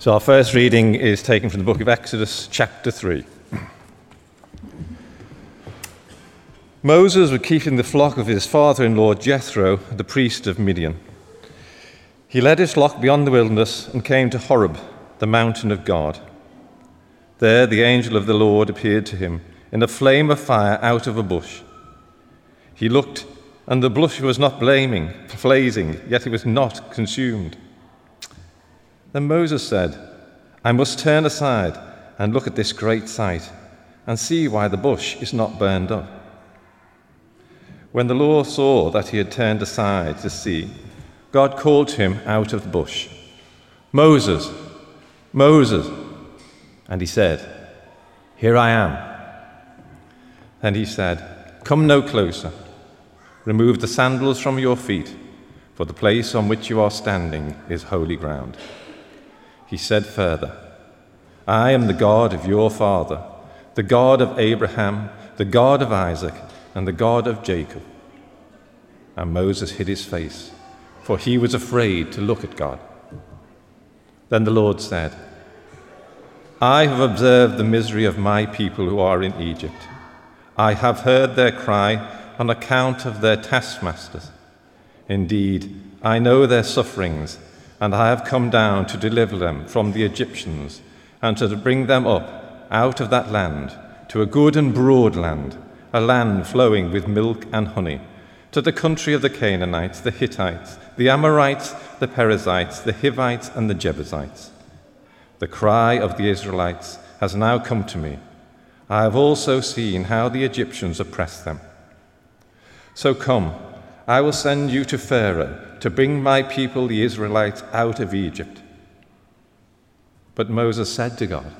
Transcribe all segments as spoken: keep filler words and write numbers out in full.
So our first reading is taken from the book of Exodus, chapter three. Moses was keeping the flock of his father-in-law Jethro, the priest of Midian. He led his flock beyond the wilderness and came to Horeb, the mountain of God. There the angel of the Lord appeared to him in a flame of fire out of a bush. He looked, and the bush was not flaming, blazing, yet it was not consumed. Then Moses said, "I must turn aside and look at this great sight, and see why the bush is not burned up." When the Lord saw that he had turned aside to see, God called to him out of the bush, "Moses, Moses." And he said, "Here I am." Then he said, "Come no closer. Remove the sandals from your feet, for the place on which you are standing is holy ground." He said further, "I am the God of your father, the God of Abraham, the God of Isaac, and the God of Jacob." And Moses hid his face, for he was afraid to look at God. Then the Lord said, "I have observed the misery of my people who are in Egypt. I have heard their cry on account of their taskmasters. Indeed, I know their sufferings, and I have come down to deliver them from the Egyptians and to bring them up out of that land to a good and broad land, a land flowing with milk and honey, to the country of the Canaanites, the Hittites, the Amorites, the Perizzites, the Hivites, and the Jebusites. The cry of the Israelites has now come to me. I have also seen how the Egyptians oppress them. So come, I will send you to Pharaoh to bring my people, the Israelites, out of Egypt." But Moses said to God,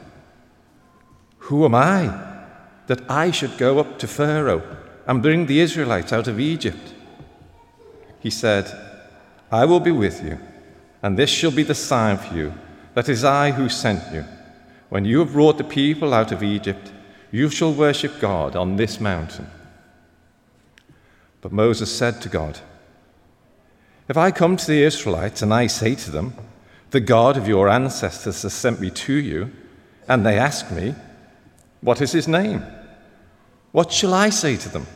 "Who am I that I should go up to Pharaoh and bring the Israelites out of Egypt?" He said, "I will be with you, and this shall be the sign for you, that it is I who sent you. When you have brought the people out of Egypt, you shall worship God on this mountain." But Moses said to God, "If I come to the Israelites and I say to them, 'The God of your ancestors has sent me to you,' and they ask me, 'What is his name?' what shall I say to them?"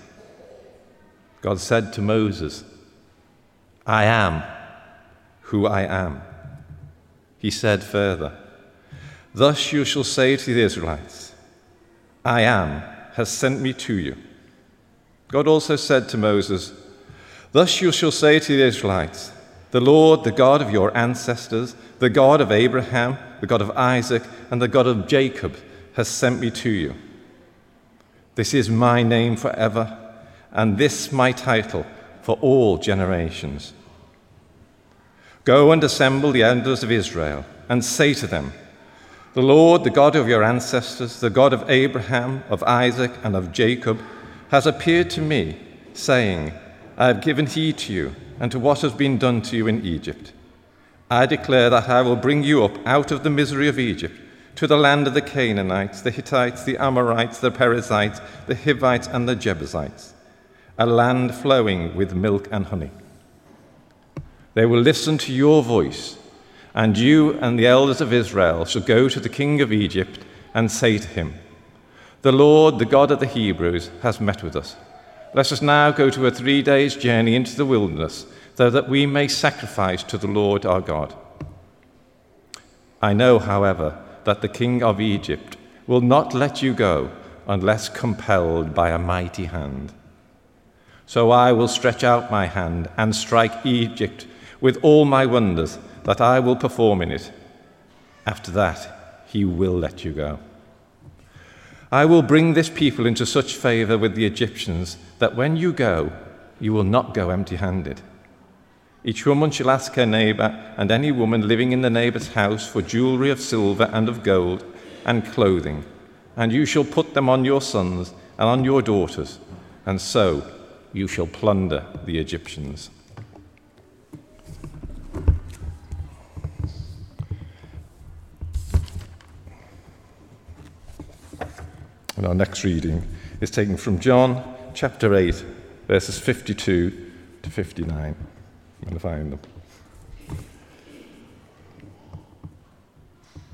God said to Moses, "I am who I am." He said further, "Thus you shall say to the Israelites, 'I am has sent me to you.'" God also said to Moses, "Thus you shall say to the Israelites, 'The Lord, the God of your ancestors, the God of Abraham, the God of Isaac, and the God of Jacob, has sent me to you. This is my name forever, and this my title for all generations. Go and assemble the elders of Israel, and say to them, 'The Lord, the God of your ancestors, the God of Abraham, of Isaac, and of Jacob, has appeared to me, saying, I have given heed to you and to what has been done to you in Egypt. I declare that I will bring you up out of the misery of Egypt to the land of the Canaanites, the Hittites, the Amorites, the Perizzites, the Hivites, and the Jebusites, a land flowing with milk and honey. They will listen to your voice, and you and the elders of Israel shall go to the king of Egypt and say to him, The Lord, the God of the Hebrews, has met with us. Let us now go to a three days' journey into the wilderness, so that we may sacrifice to the Lord our God. I know, however, that the king of Egypt will not let you go unless compelled by a mighty hand. So I will stretch out my hand and strike Egypt with all my wonders that I will perform in it. After that, he will let you go. I will bring this people into such favor with the Egyptians that when you go, you will not go empty-handed. Each woman shall ask her neighbor and any woman living in the neighbor's house for jewelry of silver and of gold and clothing, and you shall put them on your sons and on your daughters, and so you shall plunder the Egyptians. And our next reading is taken from John chapter eight, verses fifty-two to fifty-nine. I'm going to find them.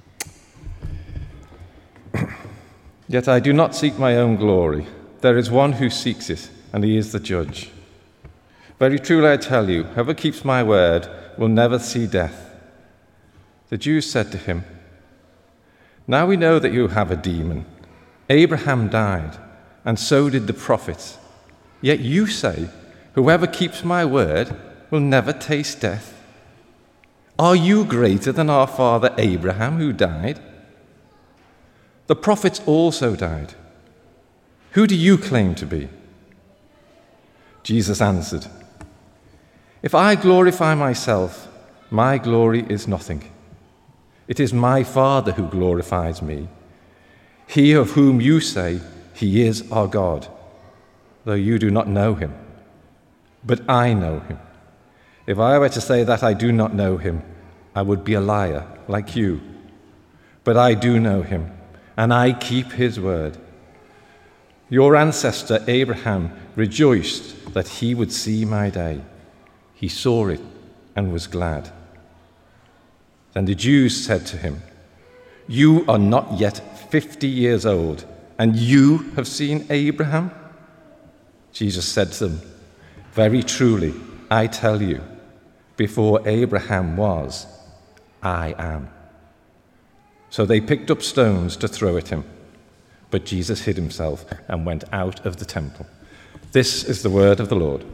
Yet I do not seek my own glory. There is one who seeks it, and he is the judge. Very truly I tell you, whoever keeps my word will never see death." The Jews said to him, "Now we know that you have a demon. Abraham died, and so did the prophets. Yet you say, 'Whoever keeps my word will never taste death.' Are you greater than our father Abraham, who died? The prophets also died. Who do you claim to be?" Jesus answered, "If I glorify myself, my glory is nothing. It is my Father who glorifies me, he of whom you say he is our God, though you do not know him. But I know him. If I were to say that I do not know him, I would be a liar like you. But I do know him, and I keep his word. Your ancestor Abraham rejoiced that he would see my day. He saw it and was glad." Then the Jews said to him, "You are not yet fifty years old, and you have seen Abraham?" Jesus said to them, "Very truly, I tell you, before Abraham was, I am." So they picked up stones to throw at him. But Jesus hid himself and went out of the temple. This is the word of the Lord.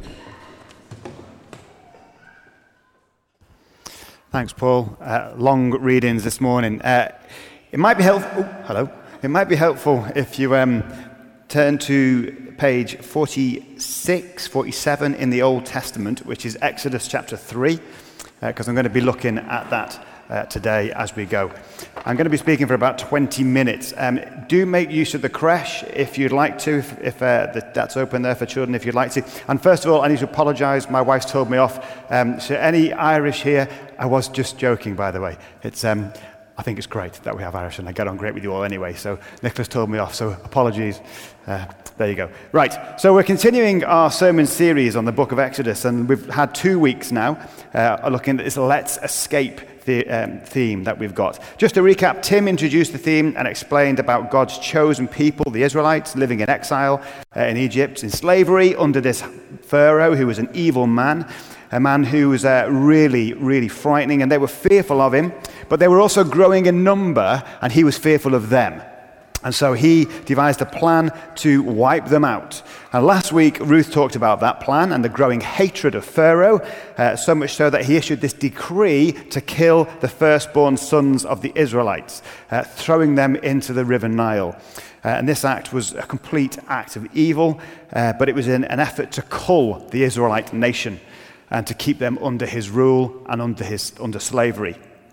Thanks, Paul. Uh, long readings this morning. Uh, it might be helpful. Oh, hello. It might be helpful if you um, turn to page forty-six, forty-seven in the Old Testament, which is Exodus chapter three, because uh, I'm going to be looking at that uh, today as we go. I'm going to be speaking for about twenty minutes. Um, do make use of the creche if you'd like to, if, if uh, the, that's open there for children if you'd like to. And first of all, I need to apologise. My wife's told me off. Um, so any Irish here, I was just joking, by the way. It's um, I think it's great that we have Irish, and I get on great with you all anyway. So Nicholas told me off, so apologies. Uh, there you go. Right, so we're continuing our sermon series on the book of Exodus, and we've had two weeks now uh, looking at this Let's Escape the um, theme that we've got. Just to recap, Tim introduced the theme and explained about God's chosen people, the Israelites, living in exile uh, in Egypt, in slavery under this Pharaoh who was an evil man, a man who was uh, really, really frightening, and they were fearful of him, but they were also growing in number, and he was fearful of them. And so he devised a plan to wipe them out. And last week, Ruth talked about that plan and the growing hatred of Pharaoh, uh, so much so that he issued this decree to kill the firstborn sons of the Israelites, uh, throwing them into the river Nile. Uh, and this act was a complete act of evil, uh, but it was in an effort to cull the Israelite nation and to keep them under his rule and under his under slavery.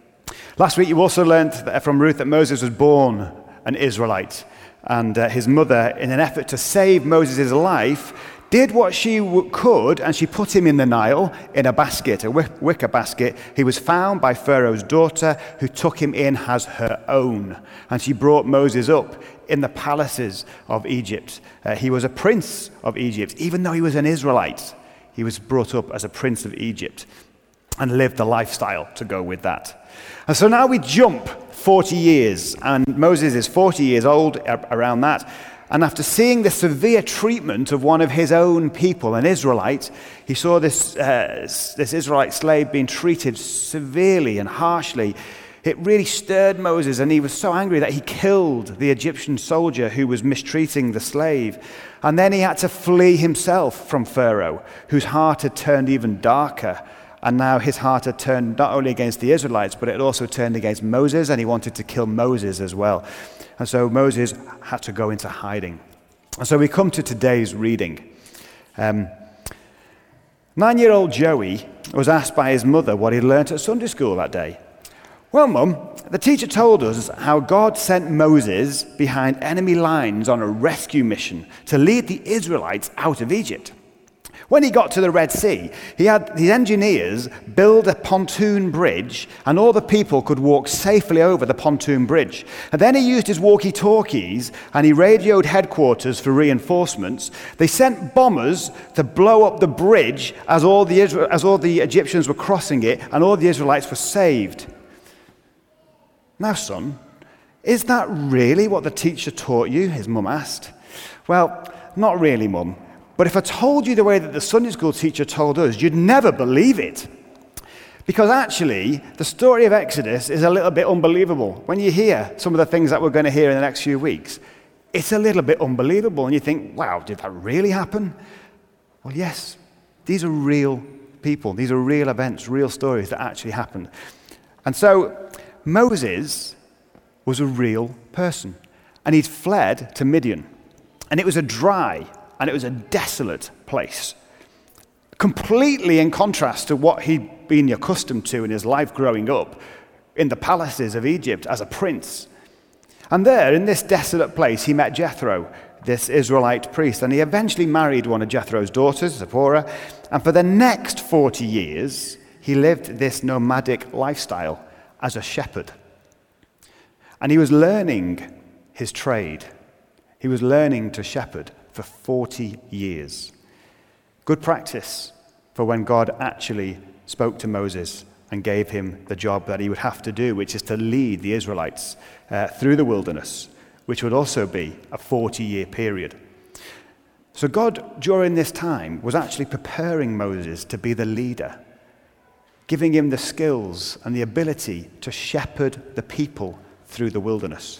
Last week, you also learned from Ruth that Moses was born an Israelite, and uh, his mother, in an effort to save Moses' life, did what she w- could, and she put him in the Nile in a basket, a wick- wicker basket. He was found by Pharaoh's daughter, who took him in as her own, and she brought Moses up in the palaces of Egypt. Uh, he was a prince of Egypt, even though he was an Israelite. He was brought up as a prince of Egypt and lived the lifestyle to go with that. And so now we jump forty years, and Moses is forty years old, around that. And after seeing the severe treatment of one of his own people, an Israelite, he saw this, uh, this Israelite slave being treated severely and harshly. It really stirred Moses, and he was so angry that he killed the Egyptian soldier who was mistreating the slave. And then he had to flee himself from Pharaoh, whose heart had turned even darker. And now his heart had turned not only against the Israelites, but it had also turned against Moses, and he wanted to kill Moses as well. And so Moses had to go into hiding. And so we come to today's reading. Um, Nine-year-old Joey was asked by his mother what he'd learnt at Sunday school that day. Well, Mum, the teacher told us how God sent Moses behind enemy lines on a rescue mission to lead the Israelites out of Egypt. When he got to the Red Sea, he had the engineers build a pontoon bridge, and all the people could walk safely over the pontoon bridge. And then he used his walkie-talkies, and he radioed headquarters for reinforcements. They sent bombers to blow up the bridge as all the, Isra- as all the Egyptians were crossing it, and all the Israelites were saved. Now, son, Is that really what the teacher taught you? His mum asked. Well, not really, Mum. But if I told you the way that the Sunday school teacher told us, you'd never believe it. Because actually, the story of Exodus is a little bit unbelievable. When you hear some of the things that we're going to hear in the next few weeks, it's a little bit unbelievable. And you think, wow, did that really happen? Well, yes, these are real people. These are real events, real stories that actually happened. And so Moses was a real person. And he'd fled to Midian. And it was a dry and it was a desolate place. Completely in contrast to what he'd been accustomed to in his life growing up in the palaces of Egypt as a prince. And there, in this desolate place, he met Jethro, this Israelite priest, and he eventually married one of Jethro's daughters, Zipporah, and for the next forty years, he lived this nomadic lifestyle as a shepherd. And he was learning his trade. He was learning to shepherd for forty years. Good practice for when God actually spoke to Moses and gave him the job that he would have to do, which is to lead the Israelites uh, through the wilderness, which would also be a forty-year period. So God, during this time, was actually preparing Moses to be the leader, giving him the skills and the ability to shepherd the people through the wilderness.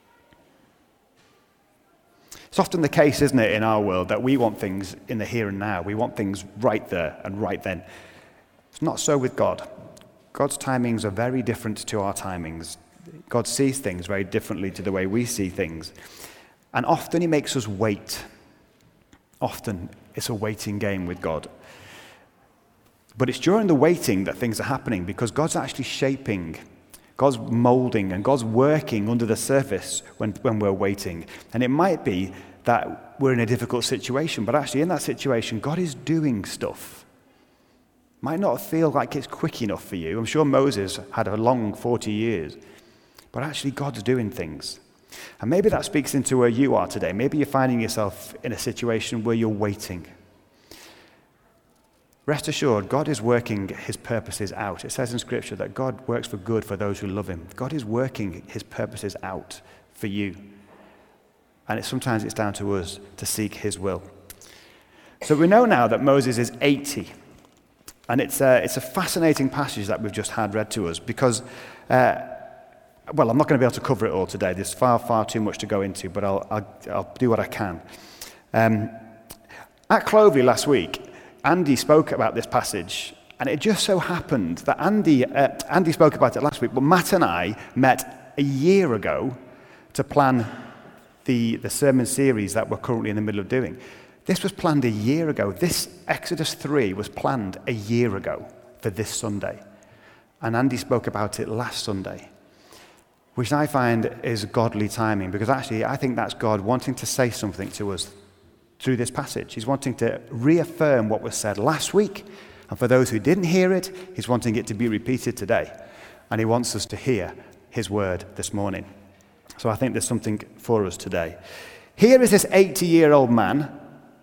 It's often the case, isn't it, in our world, that we want things in the here and now. We want things right there and right then. It's not so with God. God's timings are very different to our timings. God sees things very differently to the way we see things. And often he makes us wait. Often it's a waiting game with God. But it's during the waiting that things are happening because God's actually shaping, God's molding, and God's working under the surface when, when we're waiting. And it might be that we're in a difficult situation, but actually in that situation, God is doing stuff. Might not feel like it's quick enough for you. I'm sure Moses had a long forty years, but actually God's doing things. And maybe that speaks into where you are today. Maybe you're finding yourself in a situation where you're waiting. Rest assured, God is working his purposes out. It says in Scripture that God works for good for those who love him. God is working his purposes out for you. And it, sometimes it's down to us to seek his will. So we know now that Moses is eighty. And it's a, it's a fascinating passage that we've just had read to us because, uh, well, I'm not going to be able to cover it all today. There's far, far too much to go into, but I'll, I'll, I'll do what I can. Um, at Clovelly last week, Andy spoke about this passage, and it just so happened that Andy, uh, Andy spoke about it last week, but Matt and I met a year ago to plan the, the sermon series that we're currently in the middle of doing. This was planned a year ago. This Exodus three was planned a year ago for this Sunday. And Andy spoke about it last Sunday, which I find is godly timing, because actually I think that's God wanting to say something to us through this passage. He's wanting to reaffirm what was said last week. And for those who didn't hear it, he's wanting it to be repeated today. And he wants us to hear his word this morning. So I think there's something for us today. Here is this eighty-year-old man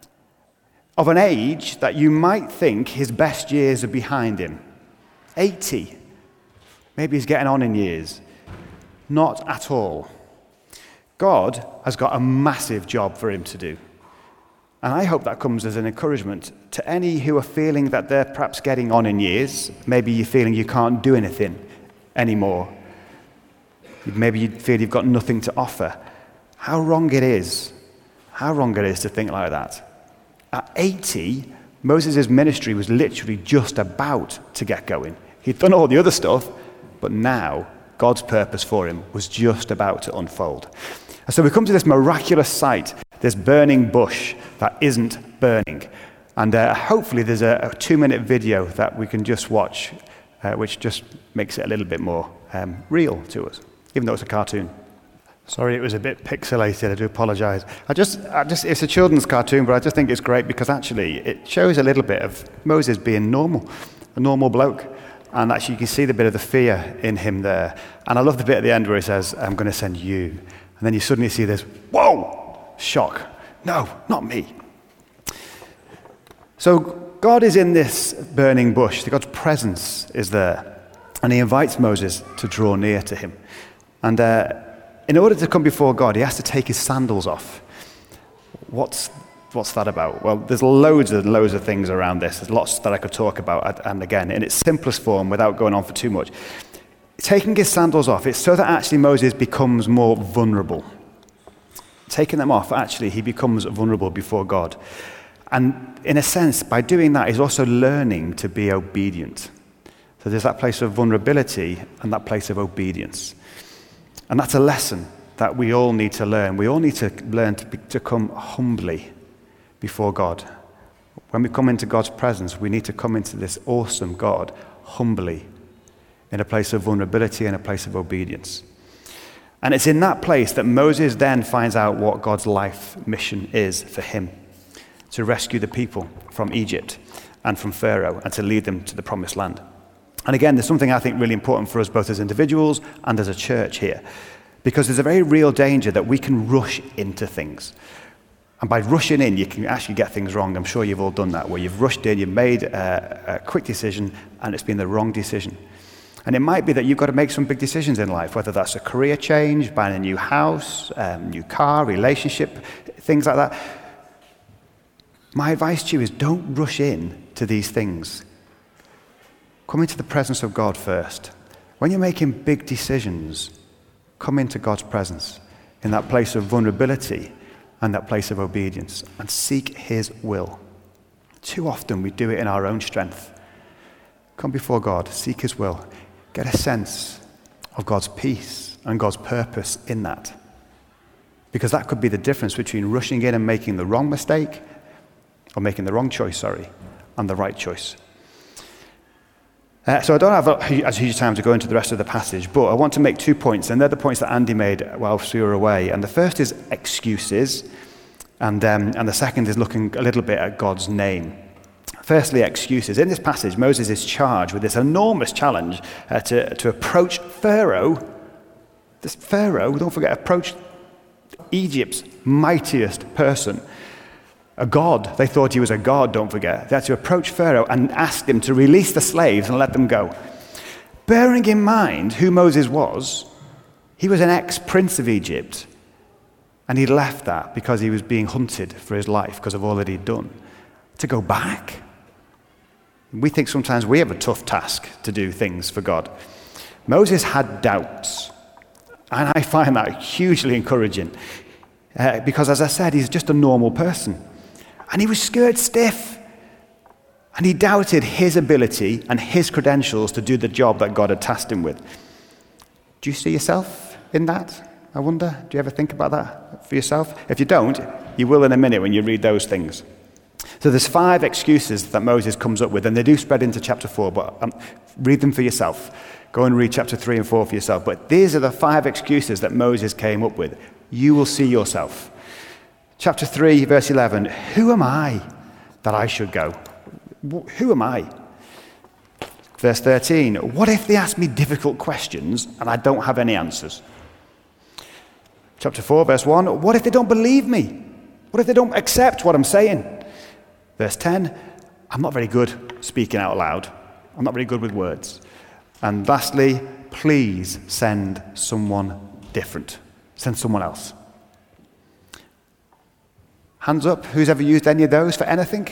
of an age that you might think his best years are behind him. eighty. Maybe he's getting on in years. Not at all. God has got a massive job for him to do. And I hope that comes as an encouragement to any who are feeling that they're perhaps getting on in years. Maybe you're feeling you can't do anything anymore. Maybe you feel you've got nothing to offer. How wrong it is. How wrong it is to think like that. At eighty, Moses' ministry was literally just about to get going. He'd done all the other stuff, but now God's purpose for him was just about to unfold. And so we come to this miraculous sight, this burning bush that isn't burning. And uh, hopefully there's a, a two-minute video that we can just watch, uh, which just makes it a little bit more um, real to us, even though it's a cartoon. Sorry, it was a bit pixelated. I do apologize. I just, I just, it's a children's cartoon, but I just think it's great because actually it shows a little bit of Moses being normal, a normal bloke. And actually you can see the bit of the fear in him there. And I love the bit at the end where he says, I'm going to send you. And then you suddenly see this, whoa, shock. No, not me. So God is in this burning bush. God's presence is there. And he invites Moses to draw near to him. And uh, in order to come before God, he has to take his sandals off. What's what's that about? Well, there's loads and loads of things around this. There's lots that I could talk about, and again, in its simplest form, without going on for too much. Taking his sandals off, it's so that actually Moses becomes more vulnerable. Taking them off, actually, he becomes vulnerable before God. And in a sense, by doing that, he's also learning to be obedient. So there's that place of vulnerability and that place of obedience. And that's a lesson that we all need to learn. We all need to learn to, be, to come humbly before God. When we come into God's presence, we need to come into this awesome God humbly, in a place of vulnerability and a place of obedience. And it's in that place that Moses then finds out what God's life mission is for him, to rescue the people from Egypt and from Pharaoh and to lead them to the promised land. And again, there's something I think really important for us both as individuals and as a church here, because there's a very real danger that we can rush into things. And by rushing in, you can actually get things wrong. I'm sure you've all done that, where you've rushed in, you've made a, a quick decision, and it's been the wrong decision. And it might be that you've got to make some big decisions in life, whether that's a career change, buying a new house, um, new car, relationship, things like that. My advice to you is don't rush in to these things. Come into the presence of God first. When you're making big decisions, come into God's presence in that place of vulnerability and that place of obedience, and seek his will. Too often we do it in our own strength. Come before God, seek his will. Get a sense of God's peace and God's purpose in that. Because that could be the difference between rushing in and making the wrong mistake, or making the wrong choice, sorry, and the right choice. Uh, so I don't have as huge time to go into the rest of the passage, but I want to make two points, and they're the points that Andy made whilst we were away. And the first is excuses, and um, and the second is looking a little bit at God's name. Firstly, excuses. In this passage, Moses is charged with this enormous challenge uh, to, to approach Pharaoh. This Pharaoh, don't forget, approached Egypt's mightiest person. A god. They thought he was a god, don't forget. They had to approach Pharaoh and ask him to release the slaves and let them go. Bearing in mind who Moses was, he was an ex-prince of Egypt, and he left that because he was being hunted for his life because of all that he'd done. To go back? We think sometimes we have a tough task to do things for God. Moses had doubts, and I find that hugely encouraging uh, because, as I said, he's just a normal person. And he was scared stiff. And he doubted his ability and his credentials to do the job that God had tasked him with. Do you see yourself in that? I wonder. Do you ever think about that for yourself? If you don't, you will in a minute when you read those things. So there's five excuses that Moses comes up with, and they do spread into chapter four, but um, read them for yourself. Go and read chapter three and four for yourself. But these are the five excuses that Moses came up with. You will see yourself. Chapter three, verse eleven, who am I that I should go? Who am I? Verse thirteen, what if they ask me difficult questions and I don't have any answers? Chapter four, verse one, what if they don't believe me? What if they don't accept what I'm saying? Verse ten, I'm not very good speaking out loud. I'm not very good with words. And lastly, please send someone different. Send someone else. Hands up, who's ever used any of those for anything?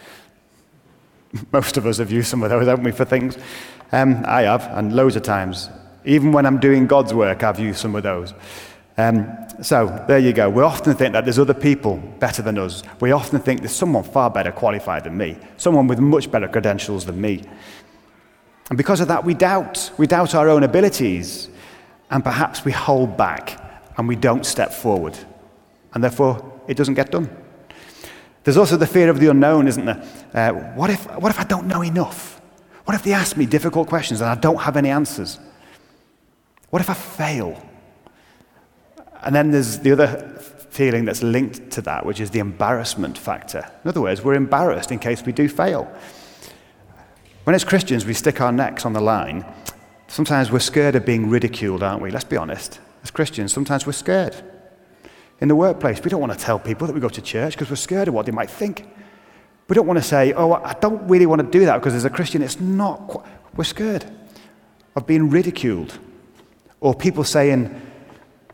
Most of us have used some of those, haven't we, for things? Um, I have, and loads of times. Even when I'm doing God's work, I've used some of those. Um, so, there you go. We often think that there's other people better than us. We often think there's someone far better qualified than me, someone with much better credentials than me. And because of that, we doubt. We doubt our own abilities, and perhaps we hold back, and we don't step forward. And therefore, it doesn't get done. There's also the fear of the unknown, isn't there? Uh, what if, what if I don't know enough? What if they ask me difficult questions and I don't have any answers? What if I fail? And then there's the other feeling that's linked to that, which is the embarrassment factor. In other words, we're embarrassed in case we do fail. When as Christians we stick our necks on the line, sometimes we're scared of being ridiculed, aren't we? Let's be honest. As Christians, sometimes we're scared. In the workplace, we don't want to tell people that we go to church because we're scared of what they might think. We don't want to say, oh, I don't really want to do that because as a Christian, it's not quite... We're scared of being ridiculed. Or people saying,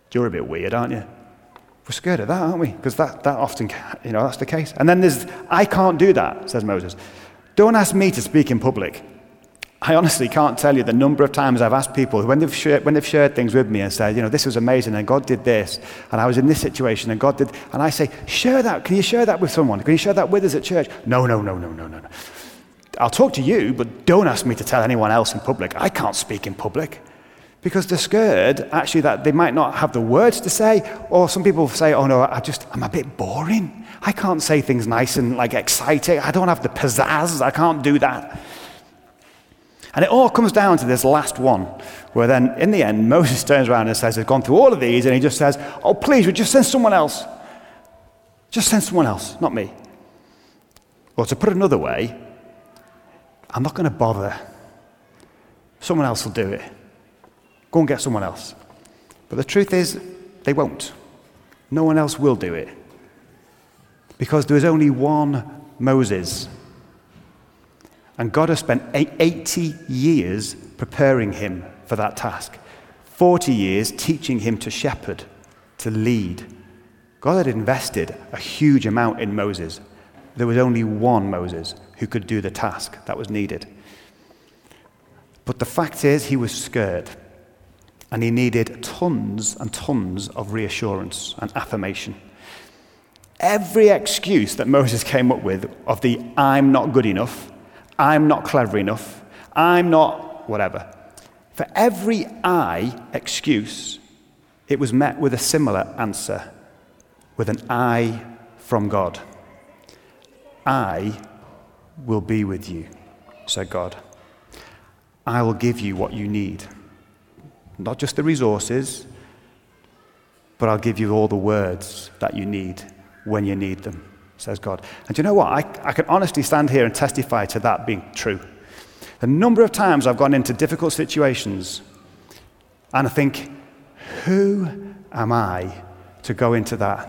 You're a bit weird, aren't you? We're scared of that, aren't we? Because that, that often, you know, that's the case. And then there's, I can't do that, says Moses. Don't ask me to speak in public. I honestly can't tell you the number of times I've asked people when they've shared, when they've shared things with me and said, you know, this was amazing and God did this and I was in this situation and God did, and I say, share that. Can you share that with someone? Can you share that with us at church? No, no, no, no, no, no, no. I'll talk to you, but don't ask me to tell anyone else in public. I can't speak in public because they're scared actually that they might not have the words to say, or some people say, oh no, I just, I'm a bit boring. I can't say things nice and like exciting. I don't have the pizzazz. I can't do that. And it all comes down to this last one, where then, in the end, Moses turns around and says, I've gone through all of these, and he just says, oh, please, would you just send someone else? Just send someone else, not me. Or to put it another way, I'm not going to bother. Someone else will do it. Go and get someone else. But the truth is, they won't. No one else will do it. Because there is only one Moses. And God has spent eighty years preparing him for that task. forty years teaching him to shepherd, to lead. God had invested a huge amount in Moses. There was only one Moses who could do the task that was needed. But the fact is, he was scared. And he needed tons and tons of reassurance and affirmation. Every excuse that Moses came up with of the I'm not good enough, I'm not clever enough, I'm not whatever. For every I excuse, it was met with a similar answer, with an I from God. I will be with you, said God. I will give you what you need. Not just the resources, but I'll give you all the words that you need when you need them, says God. And do you know what? I, I can honestly stand here and testify to that being true. The number of times I've gone into difficult situations and I think, who am I to go into that?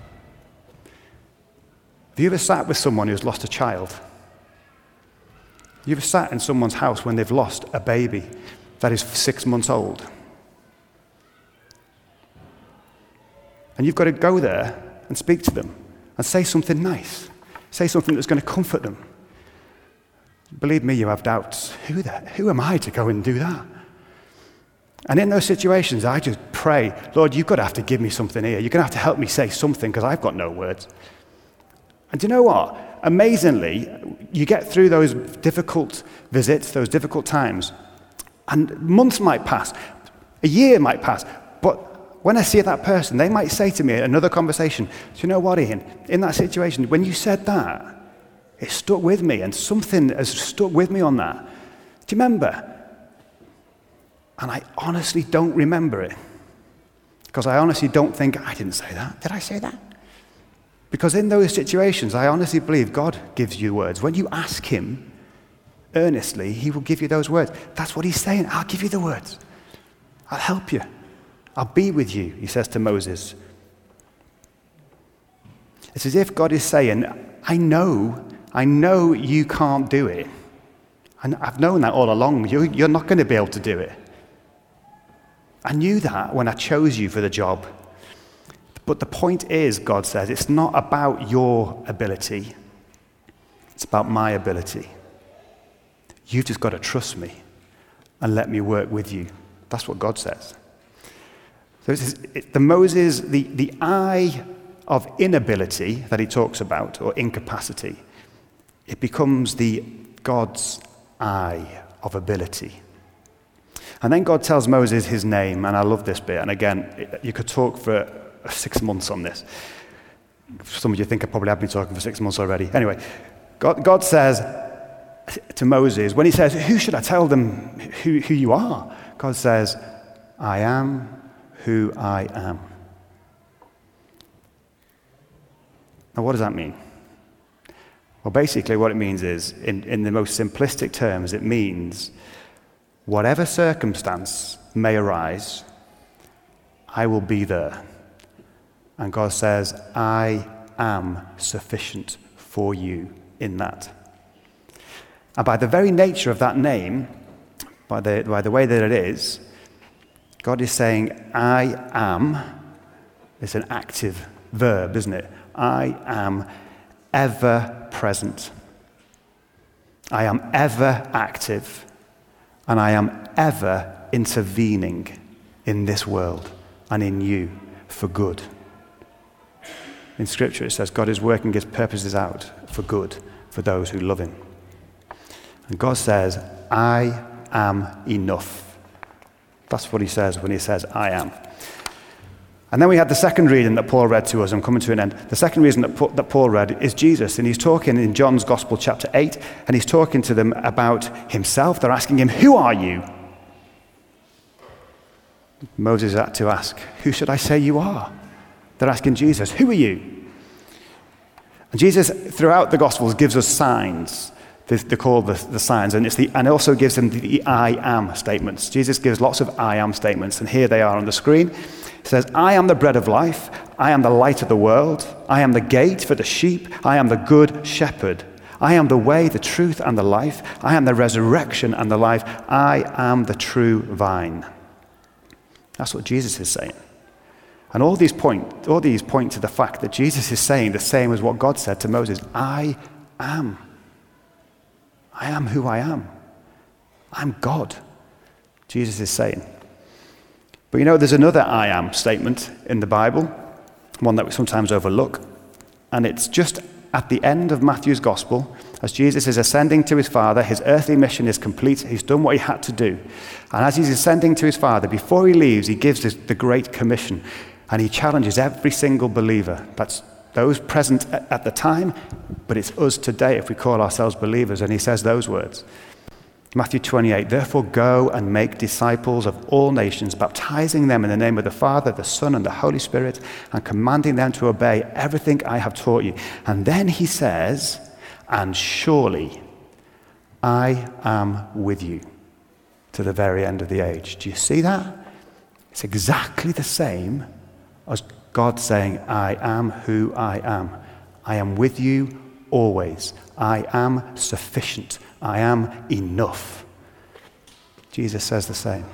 Have you ever sat with someone who's lost a child? Have you ever sat in someone's house when they've lost a baby that is six months old? And you've got to go there and speak to them and say something nice. Say something that's going to comfort them. Believe me, you have doubts. Who the, who am I to go and do that? And in those situations, I just pray, Lord, you've got to have to give me something here. You're going to have to help me say something because I've got no words. And do you know what? Amazingly, you get through those difficult visits, those difficult times, and months might pass, a year might pass, but when I see that person, they might say to me in another conversation, do you know what, Ian? In that situation, when you said that, it stuck with me, and something has stuck with me on that. Do you remember? And I honestly don't remember it. Because I honestly don't think, I didn't say that. Did I say that? Because in those situations, I honestly believe God gives you words. When you ask him earnestly, he will give you those words. That's what he's saying. I'll give you the words. I'll help you. I'll be with you, he says to Moses. It's as if God is saying, I know, I know you can't do it. And I've known that all along. You, you're not going to be able to do it. I knew that when I chose you for the job. But the point is, God says, it's not about your ability. It's about my ability. You've just got to trust me and let me work with you. That's what God says. So it's, it, the Moses, the, the I of inability that he talks about, or incapacity, it becomes the God's I of ability. And then God tells Moses his name, and I love this bit. And again, you could talk for six months on this. Some of you think I probably have been talking for six months already. Anyway, God, God says to Moses, when he says, who should I tell them who, who you are? God says, I am who I am. Now, what does that mean? Well, basically what it means is, in, in the most simplistic terms, it means whatever circumstance may arise, I will be there. And God says, I am sufficient for you in that. And by the very nature of that name, by the, by the way that it is, God is saying, I am. It's an active verb, isn't it? I am ever present. I am ever active. And I am ever intervening in this world and in you for good. In Scripture it says God is working his purposes out for good for those who love him. And God says, I am enough. That's what he says when he says, I am. And then we had the second reading that Paul read to us. I'm coming to an end. The second reason that, that Paul read is Jesus. And he's talking in John's Gospel, chapter eight, and he's talking to them about himself. They're asking him, who are you? Moses had to ask, who should I say you are? They're asking Jesus, who are you? And Jesus, throughout the Gospels, gives us signs. They're called the, the signs, and it's the and also gives them the, the I am statements. Jesus gives lots of I am statements, and here they are on the screen. It says, I am the bread of life. I am the light of the world. I am the gate for the sheep. I am the good shepherd. I am the way, the truth, and the life. I am the resurrection and the life. I am the true vine. That's what Jesus is saying. And all these point, all these point to the fact that Jesus is saying the same as what God said to Moses. I am. I am who I am. I'm God, Jesus is saying. But you know, there's another I am statement in the Bible, one that we sometimes overlook. And it's just at the end of Matthew's Gospel, as Jesus is ascending to his Father, his earthly mission is complete. He's done what he had to do. And as he's ascending to his Father, before he leaves, he gives this, the Great Commission. And he challenges every single believer. That's those present at the time, but it's us today if we call ourselves believers. And he says those words. Matthew twenty-eight, therefore go and make disciples of all nations, baptizing them in the name of the Father, the Son, and the Holy Spirit, and commanding them to obey everything I have taught you. And then he says, and surely I am with you to the very end of the age. Do you see that? It's exactly the same as God saying, I am who I am. I am with you always. I am sufficient. I am enough. Jesus says the same.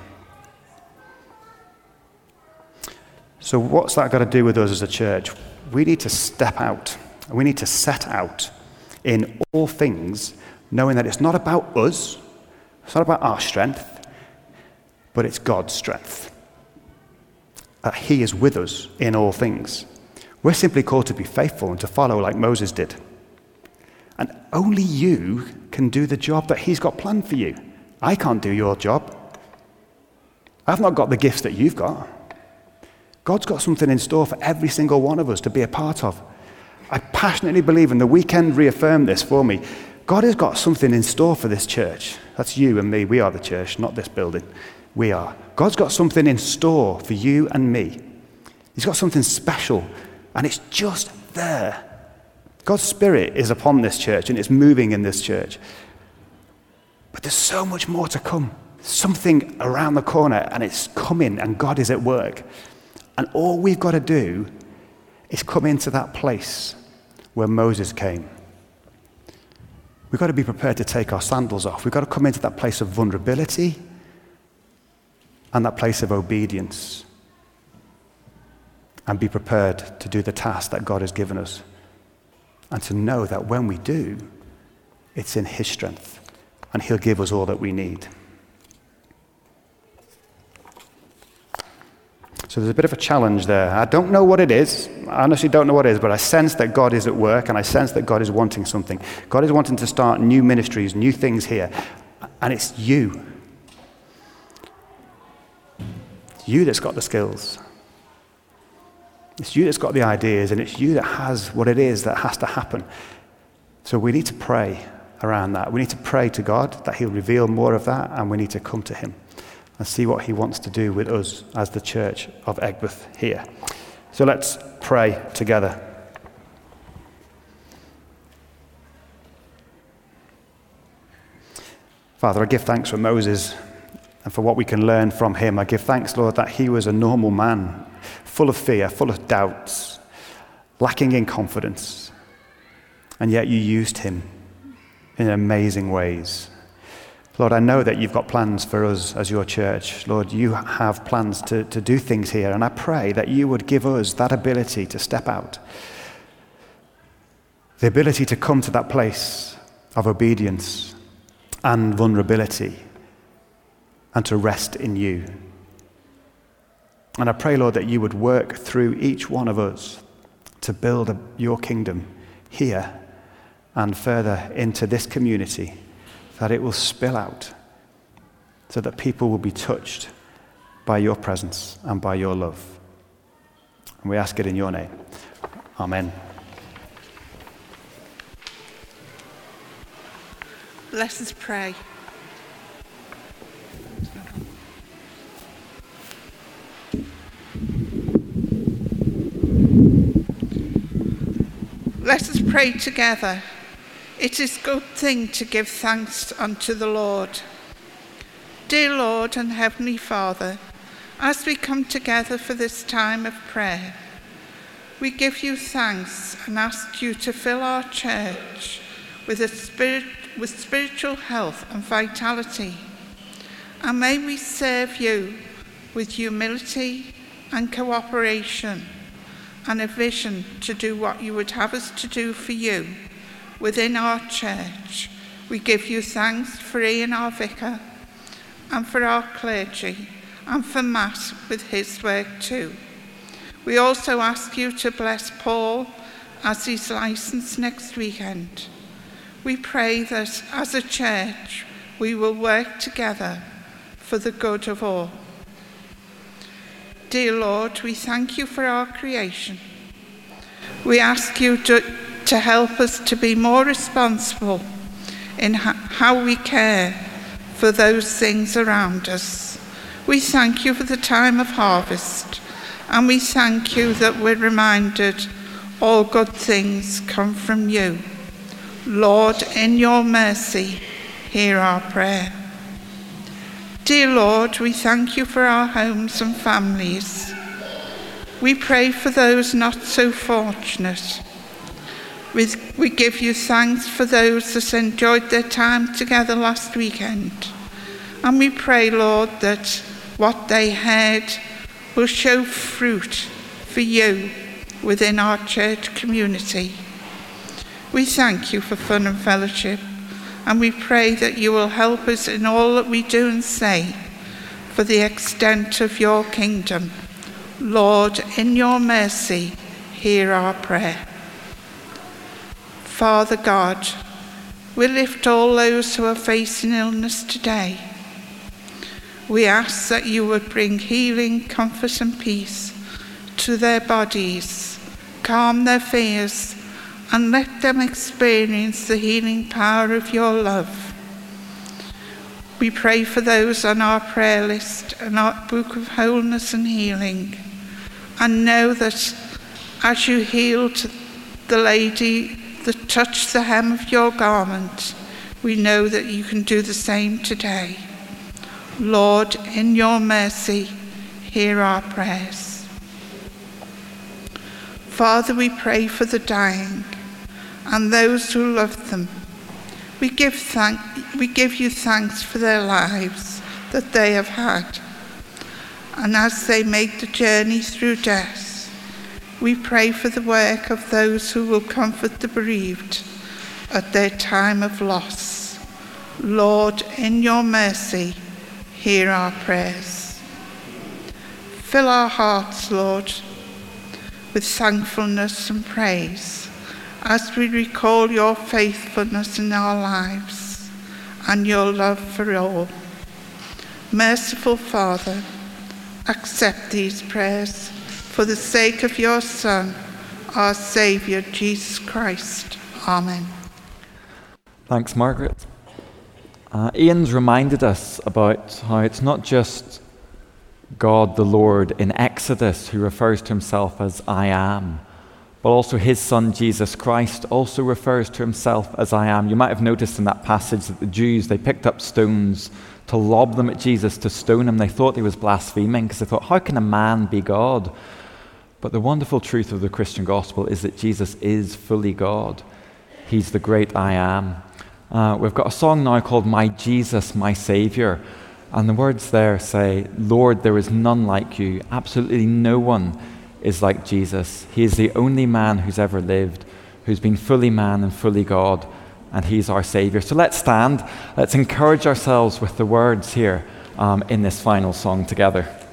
So what's that got to do with us as a church? We need to step out. We need to set out in all things, knowing that it's not about us. It's not about our strength, but it's God's strength. That he is with us in all things. We're simply called to be faithful and to follow like Moses did. And only you can do the job that he's got planned for you. I can't do your job. I've not got the gifts that you've got. God's got something in store for every single one of us to be a part of. I passionately believe, and the weekend reaffirmed this for me, God has got something in store for this church. That's you and me. We are the church, not this building. We are. God's got something in store for you and me. He's got something special, and it's just there. God's Spirit is upon this church, and it's moving in this church. But there's so much more to come. Something around the corner, and it's coming, and God is at work. And all we've got to do is come into that place where Moses came. We've got to be prepared to take our sandals off. We've got to come into that place of vulnerability and that place of obedience and be prepared to do the task that God has given us. And to know that when we do, it's in his strength, and he'll give us all that we need. So there's a bit of a challenge there. I don't know what it is. I honestly don't know what it is, but I sense that God is at work, and I sense that God is wanting something. God is wanting to start new ministries, new things here. And it's you. It's you that's got the skills. It's you that's got the ideas, and it's you that has what it is that has to happen. So we need to pray around that. We need to pray to God that he'll reveal more of that, and we need to come to him and see what he wants to do with us as the church of Egbert here. So let's pray together. Father, I give thanks for Moses and for what we can learn from him. I give thanks, Lord, that he was a normal man, full of fear, full of doubts, lacking in confidence. And yet you used him in amazing ways. Lord, I know that you've got plans for us as your church. Lord, you have plans to, to do things here, and I pray that you would give us that ability to step out, the ability to come to that place of obedience and vulnerability, and to rest in you. And I pray, Lord, that you would work through each one of us to build a, your kingdom here and further into this community, that it will spill out so that people will be touched by your presence and by your love. And we ask it in your name. Amen. Let us pray. Let us pray together. It is a good thing to give thanks unto the Lord. Dear Lord and Heavenly Father, as we come together for this time of prayer, we give you thanks and ask you to fill our church with a spirit, with spiritual health and vitality. And may we serve you with humility and cooperation and a vision to do what you would have us to do for you within our church. We give you thanks for Ian, our vicar, and for our clergy, and for Matt with his work too. We also ask you to bless Paul as he's licensed next weekend. We pray that as a church we will work together for the good of all. Dear Lord, we thank you for our creation. We ask you to, to help us to be more responsible in ha- how we care for those things around us. We thank you for the time of harvest, and we thank you that we're reminded all good things come from you. Lord, in your mercy, hear our prayer. Dear Lord, we thank you for our homes and families. We pray for those not so fortunate. We, we give you thanks for those that enjoyed their time together last weekend. And we pray, Lord, that what they heard will show fruit for you within our church community. We thank you for fun and fellowship, and we pray that you will help us in all that we do and say for the extent of your kingdom. Lord, in your mercy, hear our prayer. Father God, we lift all those who are facing illness today. We ask that you would bring healing, comfort and peace to their bodies, calm their fears, and let them experience the healing power of your love. We pray for those on our prayer list and our book of wholeness and healing, and know that as you healed the lady that touched the hem of your garment, we know that you can do the same today. Lord, in your mercy, hear our prayers. Father, we pray for the dying and those who love them. We give thank, we give you thanks for their lives that they have had. And as they make the journey through death, we pray for the work of those who will comfort the bereaved at their time of loss. Lord, in your mercy, hear our prayers. Fill our hearts, Lord, with thankfulness and praise as we recall your faithfulness in our lives and your love for all. Merciful Father, accept these prayers for the sake of your Son, our Saviour, Jesus Christ. Amen. Thanks, Margaret. Uh, Ian's reminded us about how it's not just God the Lord in Exodus who refers to himself as I am, but also his Son Jesus Christ also refers to himself as I am. You might have noticed in that passage that the Jews, they picked up stones to lob them at Jesus to stone him. They thought he was blaspheming because they thought, how can a man be God? But the wonderful truth of the Christian gospel is that Jesus is fully God. He's the great I am. Uh, we've got a song now called My Jesus, My Saviour. And the words there say, Lord, there is none like you. Absolutely no one is like Jesus. He is the only man who's ever lived, who's been fully man and fully God, and he's our Saviour. So let's stand. Let's encourage ourselves with the words here um, in this final song together.